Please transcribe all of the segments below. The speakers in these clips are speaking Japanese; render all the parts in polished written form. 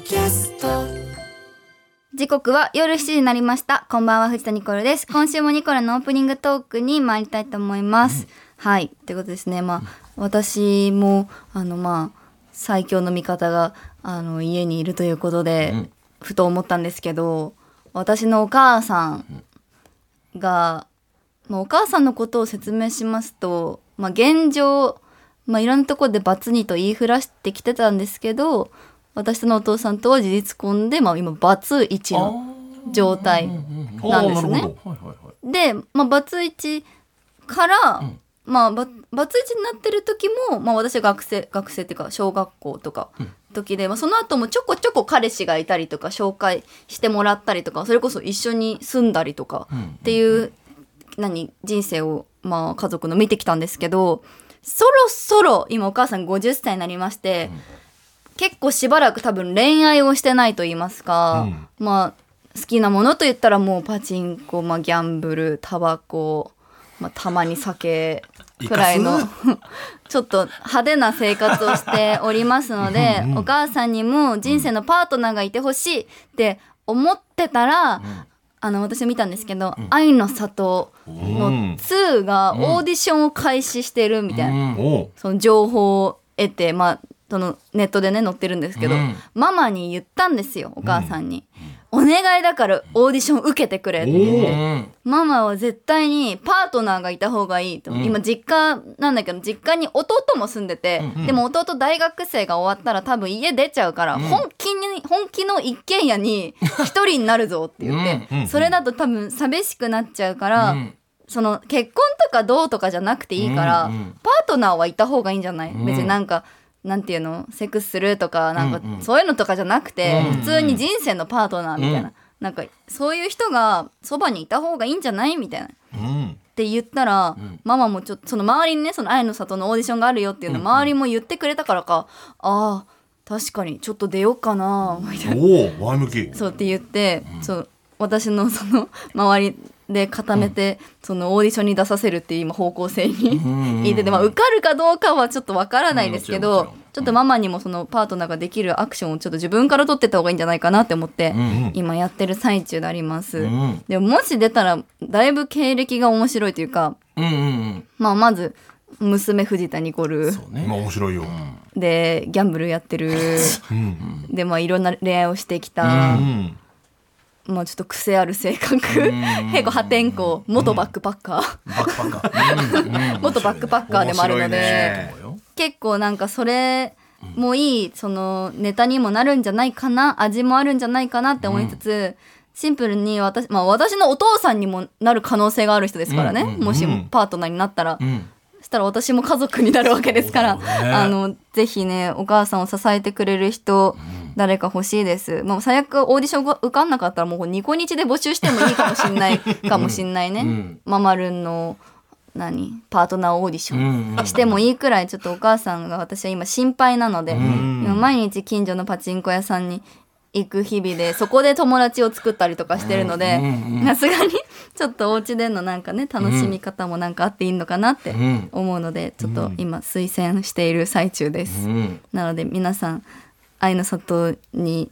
キャスト。 時刻は夜7時になりました。こんばんは、藤田ニコルです。今週もニコルのオープニングトークに参りたいと思います。はい、ということですね。私も最強の味方が家にいるということで、ふと思ったんですけど、私のお母さんが、お母さんのことを説明しますと、現状、いろんなところでバツ2と言いふらしてきてたんですけど、私のお父さんとは事実婚で、今バツ1の状態なんですね。で、バツ1から、バツ1になってる時も、私は学生っていうか小学校とか時で、その後もちょこちょこ彼氏がいたりとか紹介してもらったりとか、それこそ一緒に住んだりとかっていう人生を家族の見てきたんですけど、そろそろ今お母さん50歳になりまして、結構しばらく多分恋愛をしてないと言いますか、好きなものと言ったらもうパチンコ、ギャンブル、タバコ、たまに酒くらいのちょっと派手な生活をしておりますのでお母さんにも人生のパートナーがいてほしいって思ってたら、私見たんですけど、愛の里の2がオーディションを開始してるみたいな、その情報を得て、そのネットでね載ってるんですけど、ママに言ったんですよ、お母さんに、お願いだからオーディション受けてくれって言って、ママは絶対にパートナーがいた方がいいと、今実家なんだけど実家に弟も住んでて、でも弟大学生が終わったら多分家出ちゃうから、本気の一軒家に一人になるぞって言ってそれだと多分寂しくなっちゃうから、その結婚とかどうとかじゃなくていいから、パートナーはいた方がいいんじゃない、別になんていうの、セックスするとかそういうのとかじゃなくて、普通に人生のパートナーみたいな、そういう人がそばにいた方がいいんじゃないみたいな、って言ったら、ママもちょっとその周りにね、その愛の里のオーディションがあるよっていうの周りも言ってくれたからか、確かにちょっと出ようかなみたいな、 前向きそうって言って、そう私のその周りで固めて、そのオーディションに出させるっていう今方向性にいてて、受かるかどうかはちょっとわからないですけど、ちょっとママにもそのパートナーができるアクションをちょっと自分から取ってった方がいいんじゃないかなって思って、今やってる最中であります。でももし出たらだいぶ経歴が面白いというか、まず娘藤田ニコル、 面白いよ、 でギャンブルやってるでいろんな恋愛をしてきた、ちょっと癖ある性格、結構破天荒、元バックパッカー元バックパッカーでもあるので、結構それもいい、そのネタにもなるんじゃないかな、味もあるんじゃないかなって思いつつ、シンプルに私のお父さんにもなる可能性がある人ですからね、もしパートナーになったら、そしたら私も家族になるわけですから、ぜひね、お母さんを支えてくれる人、誰か欲しいです。最悪オーディションが受かんなかったらもうニコニチで募集してもいいかもしんないね、ママルンのパートナーオーディションしてもいいくらい、ちょっとお母さんが私は今心配なので、今毎日近所のパチンコ屋さんに行く日々で、そこで友達を作ったりとかしてるので、さすがにちょっとお家での楽しみ方もあっていいのかなって思うので、ちょっと今推薦している最中です。なので皆さん愛の里に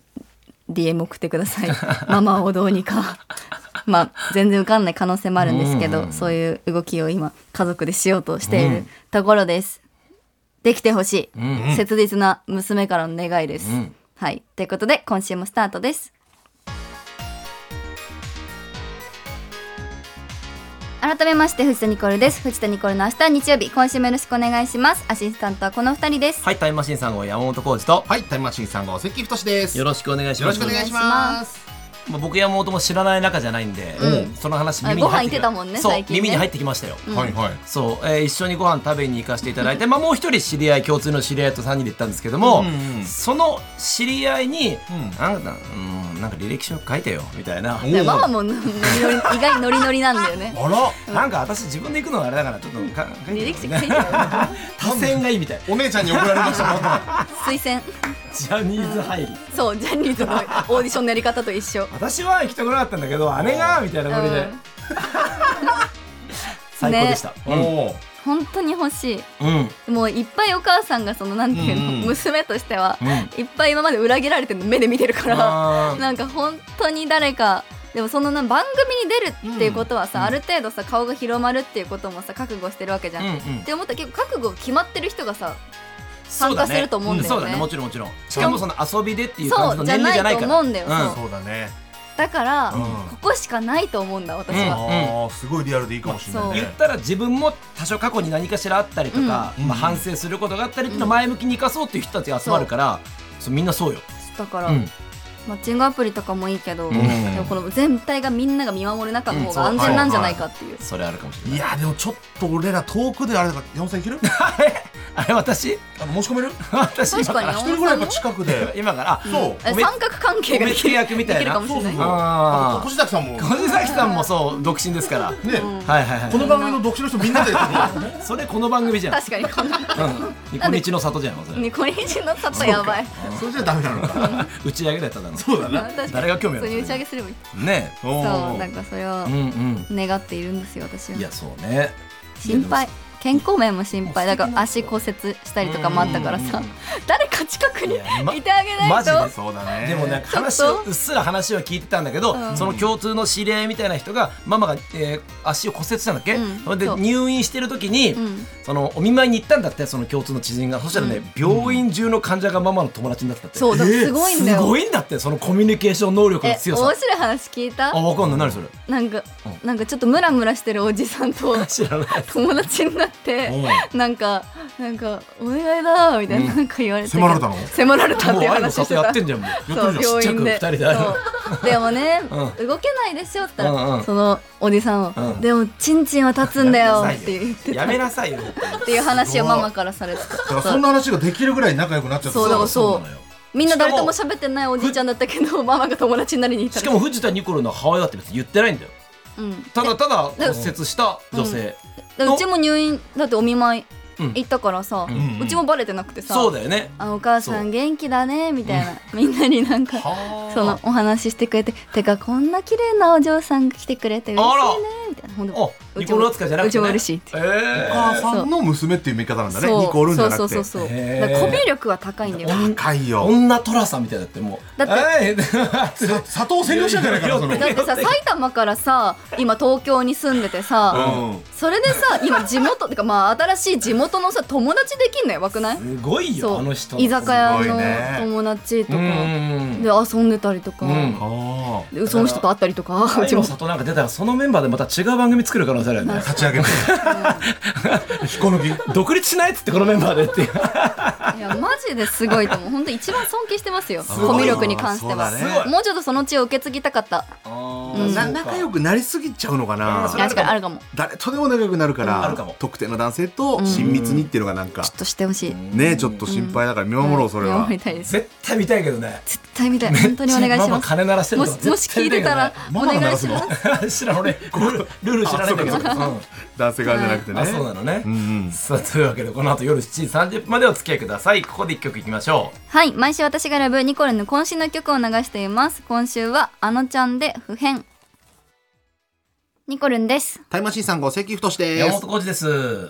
DM 送ってくださいママをどうにか全然受かんない可能性もあるんですけど、そういう動きを今家族でしようとしているところです。できてほしい、切実な娘からの願いです。はい、ということで今週もスタートです。改めまして藤田ニコルです。藤田ニコルの明日日曜日、今週もよろしくお願いします。アシスタントはこの2人です。 はい、タイムマシーン3号山本浩二と、 はい、タイムマシーン3号関太です。 よろしくお願いします。 よろしくお願いします。 僕山本も知らない仲じゃないんで、その話耳にご飯入って行ってたもんね、 そう最近ね。 耳に入ってきましたよ。そう、一緒にご飯食べに行かせていただいて、もう一人共通の知り合いと3人で行ったんですけども、その知り合いになんか履歴書書いてよみたいな。 ママも意外にノリノリなんだよね。 なんか私自分で行くのはあれだからちょっと履歴書書いてよ多選がいいみたい。 お姉ちゃんに送られました推薦ジャニーズ入り。 そう、ジャニーズのオーディションのやり方と一緒。 私は行きたくなかったんだけど姉がみたいなノリで最高でした。 本当に欲しい。 うんもういっぱいお母さんがそのなんていうの、 うん娘としては、 うんいっぱい今まで裏切られてるの目で見てるからあーなんか本当に誰かでもその番組に出るっていうことはさ、ある程度さ顔が広まるっていうこともさ覚悟してるわけじゃん、 うんうんって思ったら結構覚悟が決まってる人がさそうだね参加すると思うんだよね。 そうだねもちろんもちろんしかもその遊びでっていうそう感じの年齢じゃないからじゃないと思うんだようんそうそうだね。 だから、 うんここしかないと思うんだ私は、 ああすごいリアルでいいかもしれないそうね言ったら自分も多少過去に何かしらあったりとか、 うんまあ、反省することがあったりっていうのを前向きに生かそうっていう人たちが集まるから、そうみんなそうよ、 だから、 うんマッチングアプリとかもいいけど、 んでもこの全体がみんなが見守る中の方うんが安全なんじゃないかっていう、 それあるかもしれないいやでもちょっと俺ら遠くであれだから山本さんいけるあれ私申し込める私確かに一人ぐらいやっぱ近くで今からそう三角関係ができるおめ契約みたいなできるかもしれない。 あ越崎さんもー小崎さんもそう独身ですから、 ねはいはいはいこの番組の独身の人みんなでそれこの番組じゃん、 確かにこんなうん、ニコニチの里じゃんそれニコニチの里やばい。 それじゃダメなのか打ち上げだっただのそうだな確かに誰が興味あるそういう打ち上げすればいい。 ねおーそうなんかそれをうん願っているんですよ私は。 いやそうね心配。健康面も心配だから足骨折したりとかもあったからさ、誰か近くにいやまいてあげないマジでと。 そうだねでもね話ちょっとをうっすら話は聞いてたんだけど、その共通の知り合いみたいな人がママが、足を骨折したんだっけ、 うんそれでそう入院してる時に、 んそのお見舞いに行ったんだってその共通の知人がそしたらね、病院中の患者がママの友達になってたってそうだからすごいんだよ。 すごいんだってそのコミュニケーション能力の面強さ白い話聞いた？ あわかんない何それなんかちょっとムラムラしてるおじさんと知らない友達になってなんかお願いだみたいななんか言われて、 迫られたの迫られたっていうもう愛の里話してた。 やってんじゃんもうそう病院でちっちゃく二人で会うそうでもね、 う動けないでしょって言ったら、 うんうんそのおじさんは、 うんでもチンチンは立つんだよって言ってたやめなさいよっていう話をママからされてた。 だからそんな話ができるぐらい仲良くなっちゃったそうだからそうなのよみんな誰とも喋ってないおじいちゃんだったけどママが友達になりに行ったしかも藤田ニコルの母親だって別に言ってないんだようん、 ただただ骨折した女性、 でうちも入院だってお見舞いうん行ったからさ、うちもバレてなくてさ、 そうだよねお母さん元気だねみたいな、みんなになんかそのお話ししてくれて、てかこんな綺麗なお嬢さんが来てくれて嬉しいねみたいな。ほんであニコル扱いじゃなくて、ね、 うちも嬉しいってお母さんの娘っていう見方なんだねそうニコルんじゃなくてそうそうそうそうへーだからコミュ力は高いんだよ。 高いよ女寅さんみたいだってもうだってって佐藤専用車じゃないかなそのだってさ埼玉からさ今東京に住んでてさ、 うんそれでさ今地元ってかまあ新しい地元のさ友達できんのやばくない？ すごいよそうあの人居酒屋すごいねの友達とかうんで遊んでたりとか、 うんあでその人と会ったりとかうちも愛の里なんか出たらそのメンバーでまた違う番組作る可能性あるよねあ立ち上げて引こ抜き独立しないっつってこのメンバーでっていういやマジですごいと思う。本当一番尊敬してますよすごいコミュ力に関しては。 そうだねすごいもうちょっとその血を受け継ぎたかった。 仲良くなりすぎちゃうのかなそれ確かにあるかも。 誰とでも仲良くなるからあるかも特定の男性と親密にっていうのがなんかちょっとしてほしい。 ねちょっと心配だから見守ろうそれは見守りたいです。 絶対見たいけどね絶対見たい。本当にお願いしママます。 金鳴らしてるのもし聞いてたらおママが鳴願いしらすのます。 知らん俺ルール知らないんだけど男性側じゃなくてねあそうなのね、 んさあというわけでこの後夜7時30分までお付き合いください。ここで一曲いきましょう。 はい、毎週私が選ぶニコルの今週の曲を流しています。今週はあのちゃんで普遍。ニコルンです。 タイムマシーンさん号関太です山本浩二です。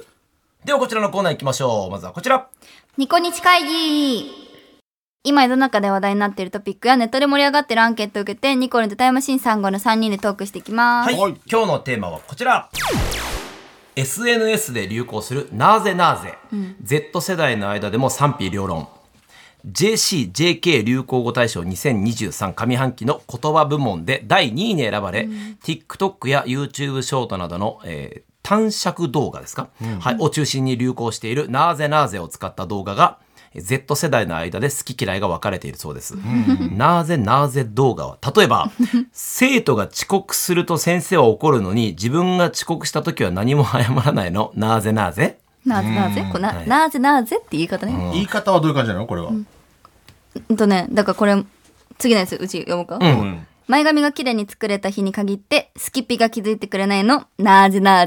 ではこちらのコーナー行きましょう。まずはこちら。 ニコニチ会議。今世の中で話題になっているトピックやネットで盛り上がっているアンケートを受けてニコルンとタイムマシーン3号の3人でトークしていきます。 はい、 はい今日のテーマはこちら。SNS で流行するなぜなぜ、Z 世代の間でも賛否両論。JCJK 流行語大賞2023上半期の言葉部門で第2位に選ばれ、TikTok や YouTube ショートなどの、短尺動画ですか、はい、を中心に流行しているなぜなぜを使った動画が Z 世代の間で好き嫌いが分かれているそうです。なぜなぜ動画は例えば生徒が遅刻すると先生は怒るのに自分が遅刻した時は何も謝らないのなぜなぜなぜなぜこうな、 はいなぜなぜって言い方ね。 言い方はどういう感じなのこれはだからこれ次のやつうち読むか、 うん前髪が綺麗に作れた日に限ってスキッピが気づいてくれないのなぜなぜ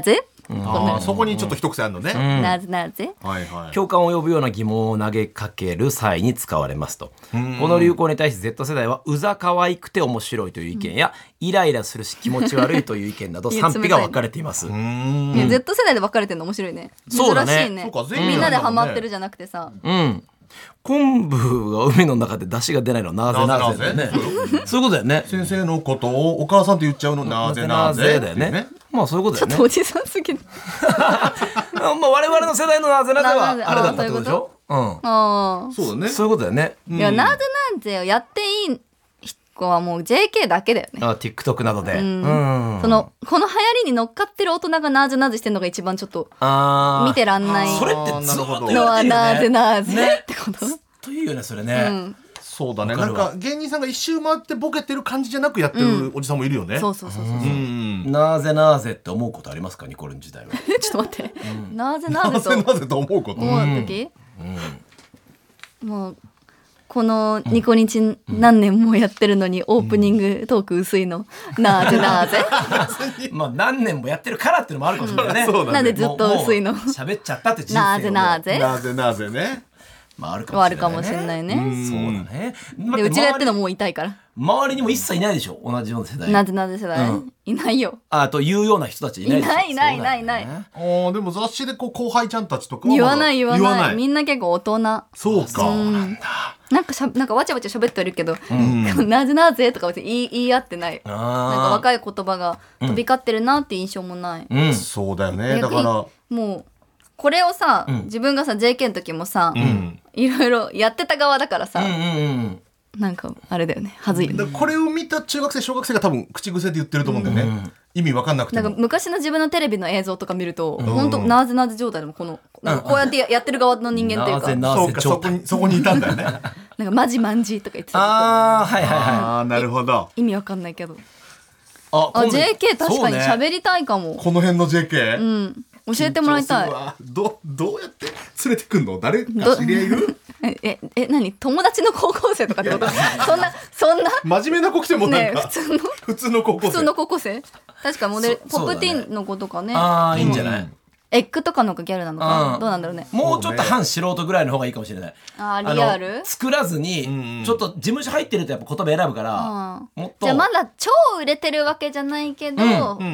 そこにちょっと一癖あるのね。 なぜなぜ。 はいはい。 共感を呼ぶような疑問を投げかける際に使われますと。この流行に対して Z 世代はうざ可愛くて面白いという意見や、イライラするし気持ち悪いという意見など賛否が分かれています。 いや Z 世代で分かれてるの面白いね。 そうだね珍しいね。 そうか全員みんなでハマってるじゃなくてさ。 昆布が海の中で出汁が出ないのなぜなぜだよね。そういうことだよね。 先生のことをお母さんって言っちゃうのなぜなぜだよね。まあそういうことだよね。 ちょっとおじさんすぎる。 まあ我々の世代のなぜなぜはあれだったってことでしょ。 あそうだね。 そういうことだよね。 あ。いやなぜなぜをやっていい子はもう JK だけだよね。 TikTok などで。 この流行りに乗っかってる大人がなぜなぜしてるのが一番ちょっと見てらんないそれってずっとのはなぜなぜねってこと。 というよねそれね。 そうだね。なんか芸人さんが一周回ってボケてる感じじゃなくやってるおじさんもいるよね。 そうそうそうそう。 なぜなぜって思うことありますかニコルン時代は。 ちょっと待って。なぜななぜとぜなぜと思うこと。 思う時、もうこのニコニチ何年もやってるのにオープニングトーク薄いの、なぜなぜまあ何年もやってるからっていうのもあるかもしれないね。 そうだねなんでずっと薄いの。 もう喋っちゃったって人生なぜなぜなぜなぜね。 まああるかもしれないね。 そうだね。 でうちがやってるのもう痛いから。 周りにも一切いないでしょ同じような世代。 なぜなぜ世代、いないよ。 というような人たちいないでしょ。 いないでも雑誌でこう後輩ちゃんたちとかは言わないみんな結構大人。 そうか。 なんかわちゃわちゃ喋ってはいるけど、なぜなぜとか別に言い合ってない。なんか若い言葉が飛び交ってるなって印象もない。 そうだよね。だからもうこれをさ、自分がさ JK の時もさ、いろいろやってた側だからさ、なんかあれだよね、はずいよね。 これを見た中学生小学生が多分口癖で言ってると思うんだよね。意味わかんなくても。 なんか昔の自分のテレビの映像とか見ると、本当なぜなぜ状態でもなんかこうやってやってる側の人間というか、 そうかそこにいたんだよね。 なんかマジマンジとか言ってた。 なるほど。 意味わかんないけど。JK 確かに喋りたいかも。 この辺の JK。 教えてもらいたい。 どうやって連れてくんの？誰か知り合いいる？ 何友達の高校生とかってこと？そんな真面目な子来てもなんか普通の高校生。 確かモデルポップティーンの子とかね。 いいんじゃない？ エッグとかのがギャルなのかどうなんだろうね。 もうちょっと半素人ぐらいの方がいいかもしれない。 リアル作らずにちょっと事務所入ってるとやっぱ言葉選ぶからもっと。 じゃあまだ超売れてるわけじゃないけど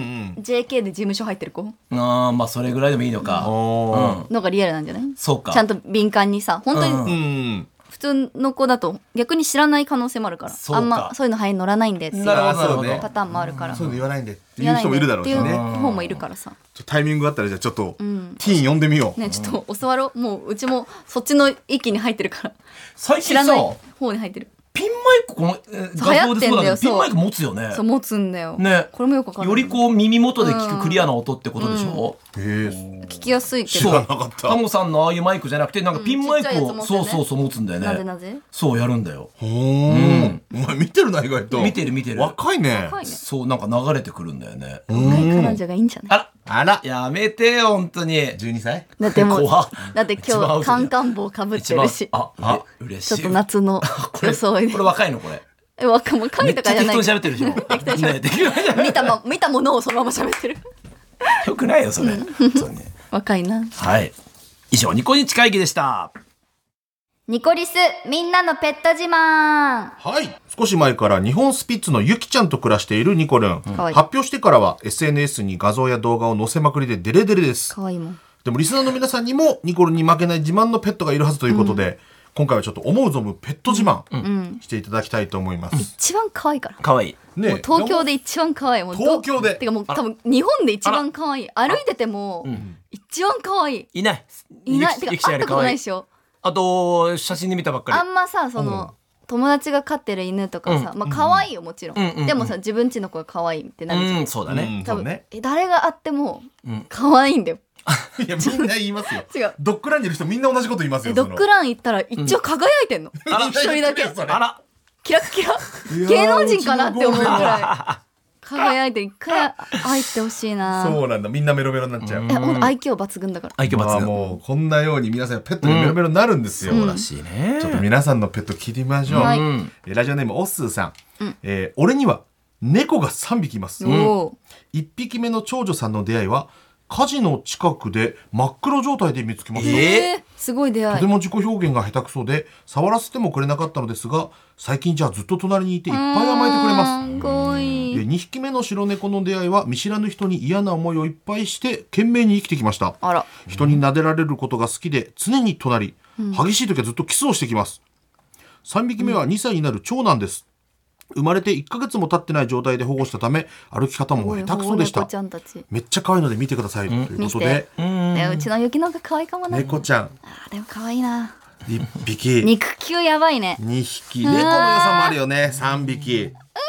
JK で事務所入ってる子、 まあそれぐらいでもいいのかのがリアルなんじゃない？ そうか。 ちゃんと敏感にさ本当に普通の子だと逆に知らない可能性もあるから、あんまそういうのに乗らないんでっていうパターンもあるから、 そういうの言わないんでっていう人もいるだろうしね。 っていう方もいるからさ、 タイミングがあったらじゃあちょっとティーン呼んでみよう。 ね、ちょっと教わろう。もううちもそっちの域に入ってるから。 最近知らない方に入ってる。 ピンマイクこの画像でそうだけどピンマイク持つよね。 そう持つんだよ。 ね。 これもよくわかんない。 よりこう耳元で聞くクリアな音ってことでしょ。 聞きやすいけど。 知らなかった。 タモさんのああいうマイクじゃなくてなんかピンマイクをそう持つんだよね。 なぜなぜ？ そうやるんだよ。 お前見てるな意外と。 見てる。 若いね。 そうなんか流れてくるんだよね。 若い彼女がいいんじゃない？ あらやめてよ本当に。 12歳？ だってもう怖っ。 だって今日カンカン帽かぶってるし。 嬉しい。 ちょっと夏の装いで。 これ若いのこれ。 若いとかじゃない。 めっちゃ適当に喋ってるでしょ。 見たものをそのまま喋ってる。 よくないよそれ。 若いな。 はい。以上ニコニチ会議でした。 ニコリスみんなのペット自慢。 はい。少し前から日本スピッツのゆきちゃんと暮らしているニコルン。発表してからは SNS に画像や動画を載せまくりでデレデレです。 かわいいもん。 でもリスナーの皆さんにもニコルンに負けない自慢のペットがいるはずということで、今回はちょっと思う存分ペット自慢していただきたいと思います。 一番可愛いから。 可愛い。 ね、 東京で一番可愛い。 東京で。 てかもう多分日本で一番可愛い。歩いてても一番可愛い。 いない。 てか会ったことないでしょ。 あと写真で見たばっかり。 あんまさ友達が飼ってる犬とかさ、まあ可愛いよもちろん。でもさ自分家の子が可愛いってなるじゃん。 そうだね。 多分誰があっても可愛いんだよ。 いやみんな言いますよ。 違う。 ドッグランにいる人みんな同じこと言いますよ。 ドッグラン行ったら一応輝いてんの。一人だけ。 あら。 キラキラ。芸能人かなって思うぐらい。輝いて一回愛ってほしいな。 そうなんだ。みんなメロメロになっちゃう。 愛嬌抜群だから。 愛嬌抜群。 もうこんなように皆さんペットでメロメロになるんですよ。 そうらしいね。 ちょっと皆さんのペット聞いてみましょう。ラジオネームおっすーさん。俺には猫が3匹います。1匹目の長女さんの出会いは火事の近くで真っ黒状態で見つけました。 すごい出会い。 とても自己表現が下手くそで触らせてもくれなかったのですが、最近じゃあずっと隣にいていっぱい甘えてくれます。 かわいい。 2匹目の白猫の出会いは見知らぬ人に嫌な思いをいっぱいして懸命に生きてきました。 あら。 人に撫でられることが好きで常に隣、激しい時はずっとキスをしてきます。3匹目は2歳になる長男です。生まれて1ヶ月も経ってない状態で保護したため歩き方も下手くそでした。めっちゃ可愛いので見てください、ということで、 うちの雪の方が可愛いかもね。 猫ちゃんでも可愛いな。 1匹肉球やばいね。 2匹猫の良さもあるよね。3匹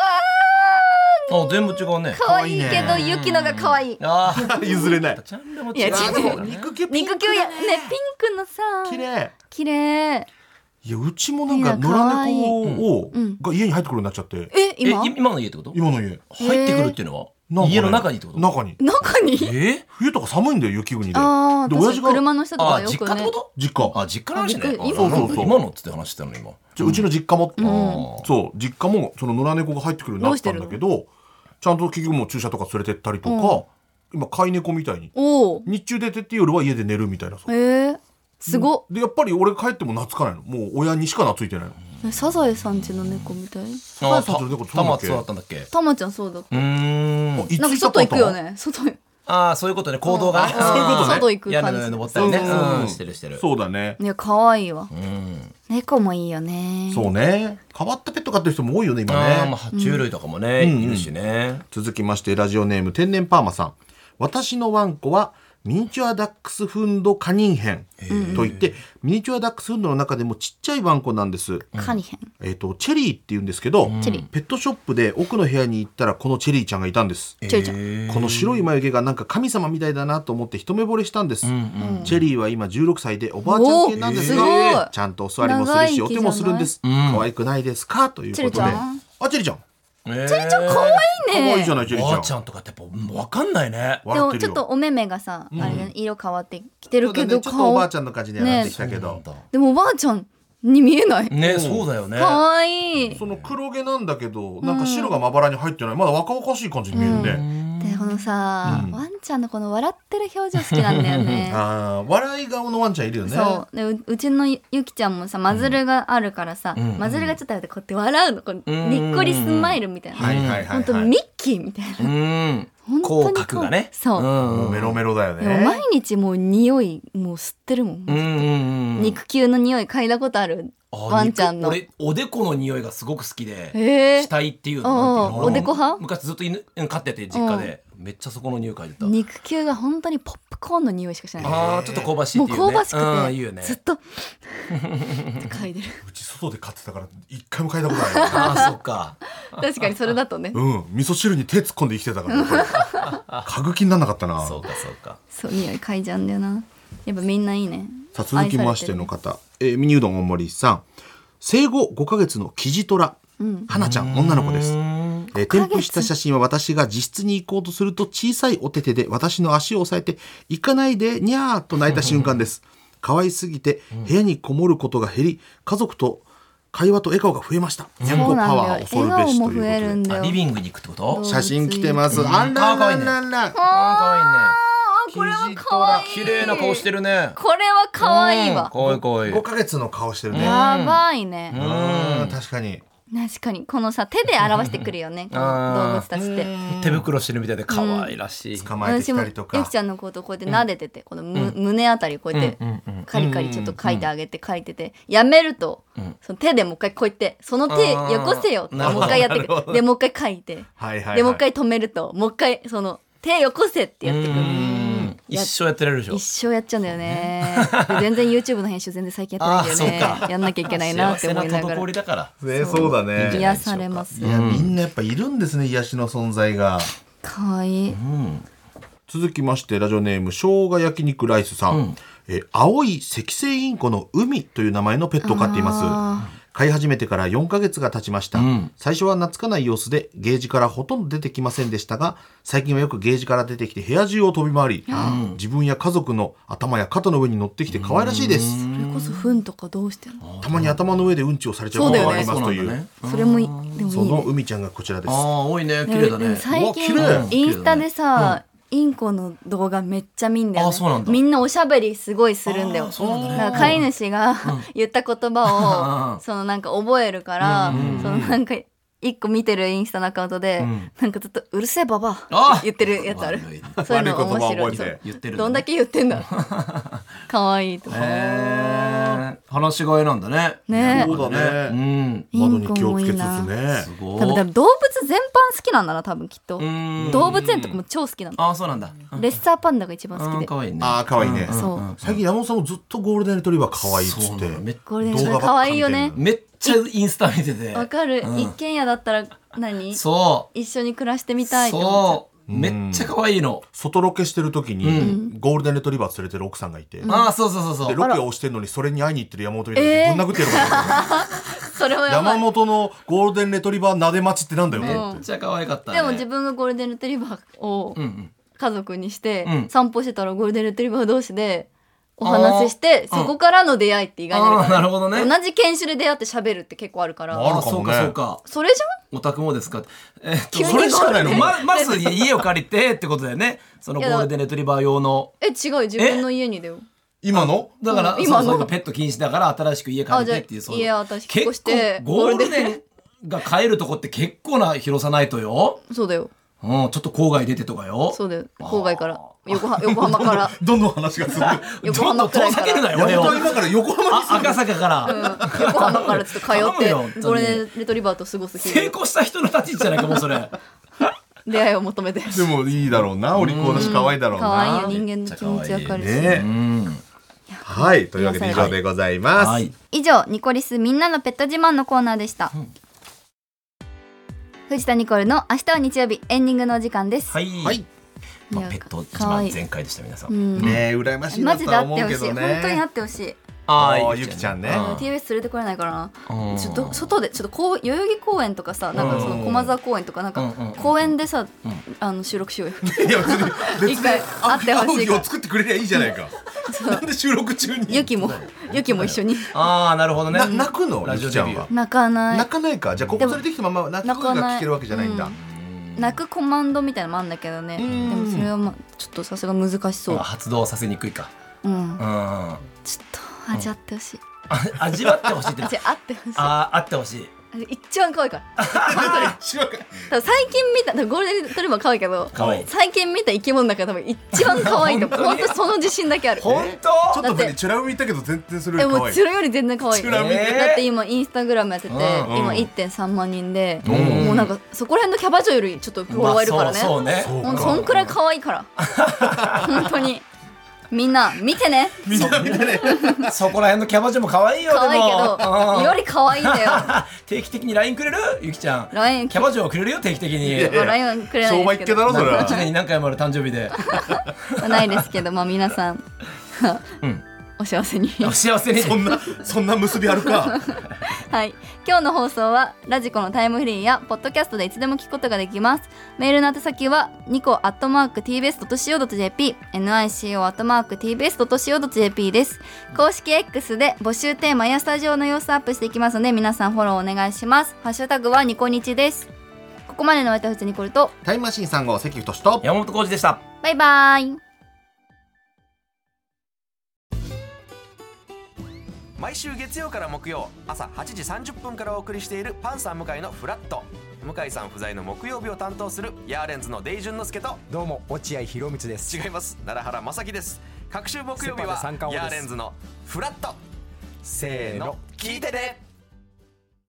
全部違うね。 可愛いけど雪のが可愛い。 譲れない。 ジャンルも違う。 いや違う。 肉球やね、ピンクのさ綺麗。 綺麗。 いや、うちもなんか野良猫が家に入ってくるようになっちゃって。 今の家ってこと？ 今の家入ってくるっていうのは家の中にってこと？ 中に冬とか寒いんだよ、雪国で。 で親父が車の人とかよくね。 実家ってこと？ 実家。 実家の話ね。 そう今のっつって話してたの今。 うちの実家もそう実家もその野良猫が入ってくるようになったんだけど、ちゃんと結局もう注射とか連れてったりとか、今飼い猫みたいに日中出てって夜は家で寝るみたいなさ。 すごでやっぱり俺帰っても懐かないの。もう親にしか懐いてないの。 サザエさんちの猫みたい。 サザエさんちの猫タマそうだったんだっけ？ タマちゃんそうだった。 なんか外行くよね。外。 そういうことね。行動がね。 そういうことね。 外行く屋根感じ。 の上登ったりね。してるしてる。 そうだね。 いや可愛いわ。猫もいいよね。 そうね。変わったペット飼ってる人も多いよね今ね。 爬虫類とかもねいるしね。 続きましてラジオネーム天然パーマさん。私のワンコはミニチュアダックスフンドカニンヘンといってミニチュアダックスフンドの中でもちっちゃいワンコなんです。 カニヘン。 チェリーって言うんですけど、ペットショップで奥の部屋に行ったらこのチェリーちゃんがいたんです。 チェリーちゃん。 この白い眉毛がなんか神様みたいだなと思って一目惚れしたんです。チェリーは今16歳でおばあちゃん系なんですが、ちゃんとお座りもするしお手もするんです。可愛くないですかということで。チェリーちゃん。 チェリーちゃん可愛いね。 可愛いじゃないチェリーちゃん。 おばあちゃんとかってやっぱ分かんないね。 でもちょっとお目目がさ、あれ色変わってきてるけど、 ちょっとおばあちゃんの感じにはなってきたけど、 でもおばあちゃんに見えないね。そうだよね。 可愛い。 その黒毛なんだけど、なんか白がまばらに入ってない。まだ若々しい感じに見えるね。 でこのさ、ワンちゃんのこの笑ってる表情好きなんだよね。 笑い顔のワンちゃんいるよね。 そうで うちのゆきちゃんもさマズルがあるからさ、マズルがちょっとあれでこうやって笑うの、こうにっこりスマイルみたいな、本当ミッキーみたいな。 口角がね。 そう。 もうメロメロだよね。 でも毎日もう匂いもう吸ってるもん。肉球の匂い嗅いだことある？ワンちゃんの。 俺おでこの匂いがすごく好きで、死体っていうの。 おでこ派？ 昔ずっと犬飼ってて実家でめっちゃそこの匂い嗅いでた。 肉球が本当にポップコーンの匂いしかしない。 ちょっと香ばしいっていうね。 もう香ばしくていいよね。 ずっと嗅いでる。 うち外で飼ってたから一回も嗅いだことない。 そっか。 確かにそれだとね。 味噌汁に手突っ込んで生きてたから嗅ぐ気にならなかったな。 そうかそうか。 そう匂い嗅いじゃうんだよな。やっぱみんないいね。 さあ続きましての方、ミニうどん大森さん。生後5ヶ月のキジトラ、花ちゃん女の子です。添付した写真は私が自室に行こうとすると小さいお手手で私の足を押さえて行かないでにゃーと泣いた瞬間です。可愛すぎて部屋にこもることが減り、家族と会話と笑顔が増えました。ニャンコパワー恐るべしということで。 リビングに行くってこと？ 写真来てます。あんらんらんらんらん。 可愛いね。 これは可愛い。 綺麗な顔してるね。 これは可愛いわ。 可愛い可愛い。 5ヶ月の顔してるね。 やばいね。 確かに。 確かにこのさ手で表してくるよね。この動物たちって手袋してるみたいで可愛らしい。 捕まえてきたりとか。 ゆきちゃんのことこうやって撫でてて、この胸あたりこうやってカリカリちょっと描いてあげて描いてて、やめるとその手でもう一回こうやってその手よこせよってもう一回やってくる。でもう一回描いて、でもう一回止めるともう一回その手よこせってやってくる。 一生やってられるでしょ。 一生やっちゃうんだよね。全然 YouTube の編集全然最近やってないんだよね。やんなきゃいけないなって思いながら。 幸せな滞りだから。 そうだね。 癒されます。 いやみんなやっぱいるんですね、癒しの存在が。 可愛い。 続きましてラジオネーム生姜焼肉ライスさん。青い赤星インコの海という名前のペットを飼っています。飼い始めてから4ヶ月が経ちました。最初は懐かない様子でゲージからほとんど出てきませんでしたが、最近はよくゲージから出てきて部屋中を飛び回り、自分や家族の頭や肩の上に乗ってきて可愛らしいです。 それこそ糞とかどうしてるの？ たまに頭の上でうんちをされちゃうことがありますという。 それもでもいいね。 その海ちゃんがこちらです。 多いね、綺麗だね。 最近インスタでさ、 インコの動画めっちゃ見んだよね。 あそうなんだ。 みんなおしゃべりすごいするんだよ。 そうなんだね。 だから飼い主が言った言葉をそのなんか覚えるから、そのなんか一個見てるインスタのアカウントで、なんかずっとうるせえババアって言ってるやつある。そういうの面白い。 そう言ってる。 どんだけ言ってんだ。可愛いとか。 話し飼いなんだね。 ね。 そうだね。 イン窓に気コもいいをつけつつな。 ね。 すごい。 多分動物全般好きなんだな多分きっと。動物園とかも超好きなの。 あそうなんだ。 レッサーパンダが一番好きで。 可愛いね。 あ可愛いね。 そう。 最近山本さんもずっとゴールデンレトリバー可愛いっつって。 ゴールデンレトリバー可愛いよね。 めっちゃインスタ見てて。 わかる。一軒家だったら何？ そう。 一緒に暮らしてみたいって思っちゃう。 めっちゃ可愛いの。 外ロケしてる時にゴールデンレトリバー連れてる奥さんがいて、 ああそうそうそうそう。 でロケをしてるのにそれに会いに行ってる山本みたいなぶん殴ってやるからそれはやばい。 山本のゴールデンレトリバーなで待ちってなんだよと思って。 めっちゃ可愛かったね。 でも自分がゴールデンレトリバーを家族にして散歩してたらゴールデンレトリバー同士でお話ししてそこからの出会いって意外になるから、 なるほどね。 同じ犬種で出会って喋るって結構あるから。 あるかもね。 そうかそうか。 それじゃん。 お宅もですか。 それしかないの。 まず家を借りてってことだよね。そのゴールデンレトリバー用の。 違う自分の家にだよ。 今のだから今のペット禁止だから新しく家借りてっていう。 家私引っ越してゴールデンが買えるとこって結構な広さないとよ。 そうだよ。 ちょっと郊外出てとかよ。 そうだよ。郊外から横浜からどんどん話がする。 横浜から遠ざけるなよ。 山本今から横浜に赤坂から横浜からちょっと通ってゴールデンレトリバーと過ごす日成功した人の立ち位置じゃないかもうそれ。 出会いを求めて。 でもいいだろうな。お利口だし可愛いだろうな。 可愛いよ。人間の気持ちわかるし。 はい、というわけで以上でございます。 以上ニコリスみんなのペット自慢のコーナーでした。藤田ニコルの明日は日曜日エンディングのお時間です。 はい。ペット自慢全開でした皆さん。 ねえ羨ましいなとは思うけどね。 本当に会ってほしい。 ゆきちゃんね。 TBS 連れてこれないからな。ちょっと外でちょっと代々木公園とかさ、なんかその駒沢公園とかなんか公園でさ収録しようよ。 いや別に一回会ってほしい。 会う日を作ってくれりゃいいじゃないか。なんで収録中に。 ゆきも一緒に。 なるほどね。 泣くのゆきちゃんは。 泣かない。 泣かないか。じゃあここ連れてきたまま泣く声が聞けるわけじゃないんだ。 泣くコマンドみたいなのもあるんだけどね。でもそれはちょっとさすが難しそう。 発動させにくいか。 ちょっと味わってほしい。 味わってほしいって。 味わってほしい。 あってほしい。 一番可愛いから。最近見たゴールデンレトリバー可愛いけど、最近見た生き物だから多分一番可愛いと思う。本当その自信だけある。 本当？ ちょっと待って、チュラウミいたけど全然それより可愛い。 チュラより全然可愛い。だって今インスタグラムやってて、今 1.3 万人で、もうなんかそこら辺のキャバ嬢よりちょっとフォロワーいるからね。 そうね。 そんくらい可愛いから。本当に。みんな見てね。 みんな見てね。 そこら辺のキャバ嬢も可愛いよ。 可愛いけどより可愛いんだよ。 定期的に LINE くれるゆきちゃん。 キャバ嬢くれるよ定期的に。 LINE はくれない商売っ気だろそれは。 1年に何回もある誕生日で。 ないですけど、まあ皆さんお幸せに。 お幸せに。 そんな結びあるか。 はい、今日の放送はラジコのタイムフリーやポッドキャストでいつでも聞くことができます。メールの宛先はnico@tbs.co.jp nico@tbs.co.jp です。公式 X で募集テーマやスタジオの様子アップしていきますので、皆さんフォローお願いします。ハッシュタグはニコニチです。ここまでのお相手は藤田ニコルとタイムマシーン3号関太と山本浩二でした。 バイバイ。 毎週月曜から木曜朝8時30分からお送りしているパンサー向井のフラット。向井さん不在の木曜日を担当するヤーレンズのデイジュンの之介と、 どうも落合博満です。 違います、奈良原正樹です。各週木曜日はヤーレンズのフラット。せーの聞いてね。